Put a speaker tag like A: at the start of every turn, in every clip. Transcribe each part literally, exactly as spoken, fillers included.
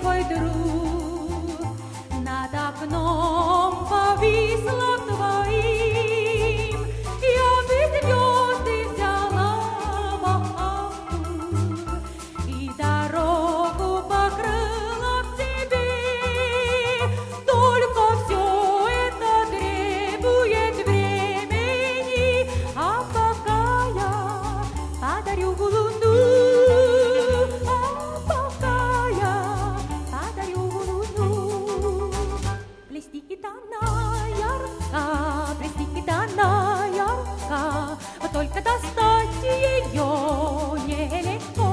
A: твой друг, над окном повисла твоим, я бы звезды взяла в охапку и дорогу покрыла к тебе. Только все это требует времени, а пока я подарю луну, а пока я подарю луну. Плести гитаная рука, плести гитаная рука, вот только достать ее нелегко.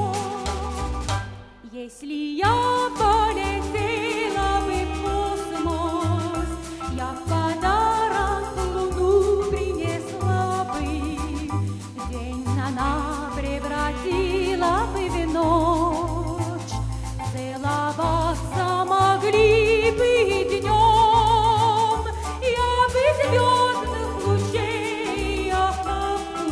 A: Если я полетела бы в космос, я в подарок луну принесла бы. День она превратила бы в ночь, целоваться могли бы днем. Я бы звездных лучей охапку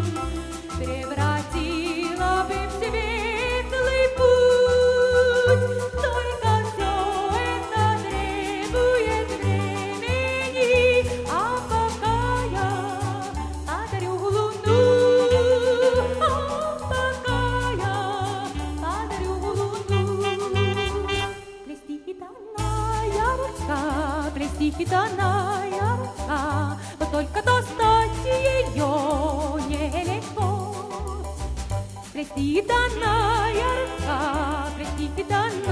A: превратила бы в светлый путь. Только все это требует времени, а пока я подарю луну, а пока я подарю луну. Плести гитаная рука, плести гитаная рука, вот только достать ее нелегко. Плести гитаная рука, плести гитаная